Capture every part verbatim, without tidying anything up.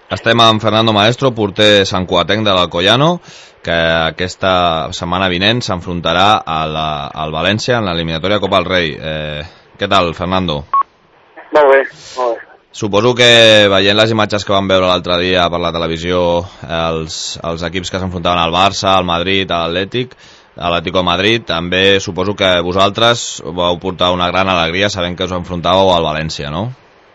Estem amb Fernando Maestro, porter santcugatenc de l'Alcoyano, que aquesta setmana vinent s'enfrontarà al València en l'eliminatòria Copa del Rei. Eh, què tal, Fernando? Molt bé, molt bé. Suposo que veient les imatges que vam veure l'altre dia per la televisió, els, els equips que s'enfrontaven al Barça, al Madrid, a l'Atlètic, a l'Atlético de Madrid, també suposo que vosaltres vau portar una gran alegria sabent que us enfrontàveu al València, no?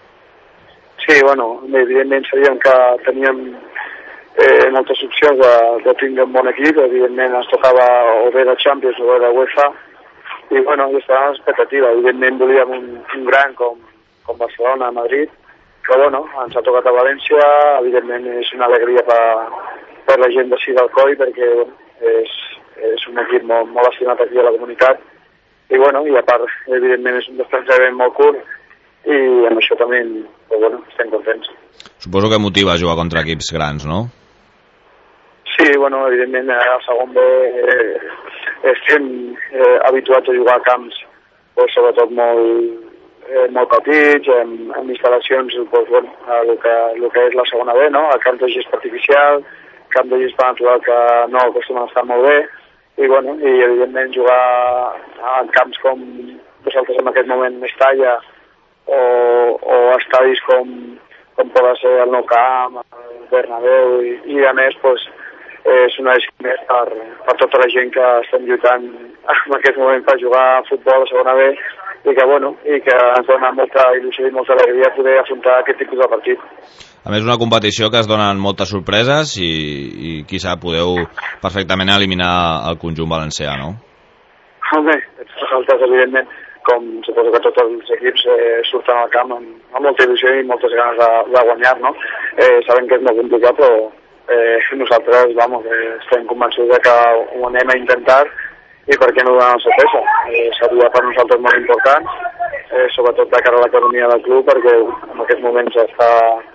Sí, bueno, evidentment sabíem que teníem eh, moltes opcions de, de tindre un bon equip, evidentment ens tocava o bé de Champions o bé de UEFA, i bueno, hi estava l'expectativa, evidentment volíem un, un gran com, com Barcelona, Madrid, però bueno, ens ha tocat a València, evidentment és una alegria per, per la gent d'ací del Coi, perquè bueno, és, és un equip molt, molt estimat aquí a la comunitat, i bueno, i a part, evidentment és un desplaçament molt curt, i amb això també, però bueno, estem contents. Suposo que motiva jugar contra equips grans, no? Sí, bueno, evidentment al segon B eh, estem eh, habituats a jugar a camps pues, sobretot molt, eh, molt petits, amb, amb instal·lacions pues, bueno, el, que, el que és la segona B, no? El camp de gest artificial, camp de gest natural que no acostumen a estar molt bé, i bueno, i evidentment jugar en camps com vosaltres en aquest moment Mestalla, o, o estadis com, com poden ser el Nou Camp, el Bernabéu i, i a més pues, eh, és una disciplina més per, per tota la gent que estem lluitant en aquest moment per jugar a futbol a segona B i que, bueno, i que ens dona molta il·lusió i molta alegria poder afrontar aquest tipus de partit. A més, una competició que es donen moltes sorpreses i, i qui sap, podeu perfectament eliminar el conjunt valencià, no? Home, nosaltres, evidentment, com suposo que tots els equips eh, surten al camp amb, amb molta il·lusió i moltes ganes de, de guanyar, no? Eh, sabem que és molt complicat, però eh, nosaltres, vamos, eh, estem convençuts de que ho anem a intentar i per què no donar la sorpresa. Eh, seria per nosaltres molt important, eh, sobretot de cara a l'economia del club, perquè en aquests moments està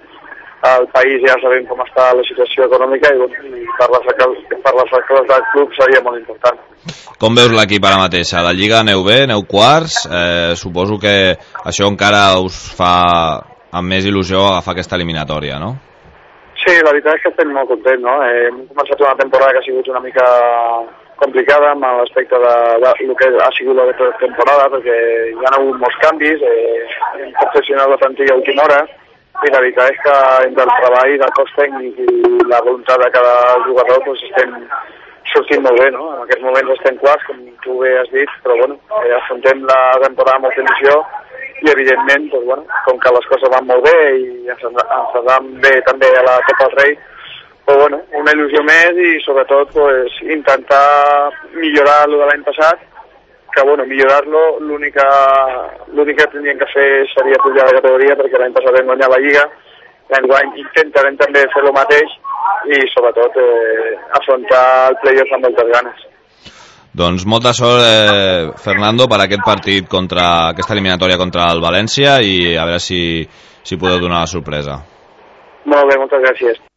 al país ja sabem com està la situació econòmica i, i per, les, per les arcles del club seria molt important. Com veus l'equip ara mateix? A la Lliga aneu bé, aneu quarts, eh, suposo que això encara us fa amb més il·lusió agafar aquesta eliminatòria, no? Sí, la veritat és que estem molt contents, no? Eh, hem començat una temporada que ha sigut una mica complicada amb l'aspecte de, de, de lo que ha sigut la temporada, perquè hi ha hagut molts canvis, eh, hem perfeccionat la plantilla a última hora, i la veritat és que entre el treball del cos tècnic i la voluntat de cada jugador doncs estem sortint molt bé, no? En aquests moments estem quarts, com tu bé has dit, però bueno, eh, afrontem la temporada amb molta il·lusió i evidentment, doncs, bueno, com que les coses van molt bé i ens, ens van bé també a la Copa del Rei, però bueno, una il·lusió més i sobretot pues, intentar millorar el de l'any passat, que bueno, millorar-lo, l'única l'únic que tindríem que fer seria pujar de categoria perquè l'any passat vam guanyar la Lliga, l'any intentarem també fer el mateix i sobretot eh, afrontar el playoff amb moltes ganes. Doncs molta sort, eh, Fernando, per aquest partit contra aquesta eliminatòria contra el València i a veure si, si podeu donar la sorpresa. Molt bé, moltes gràcies.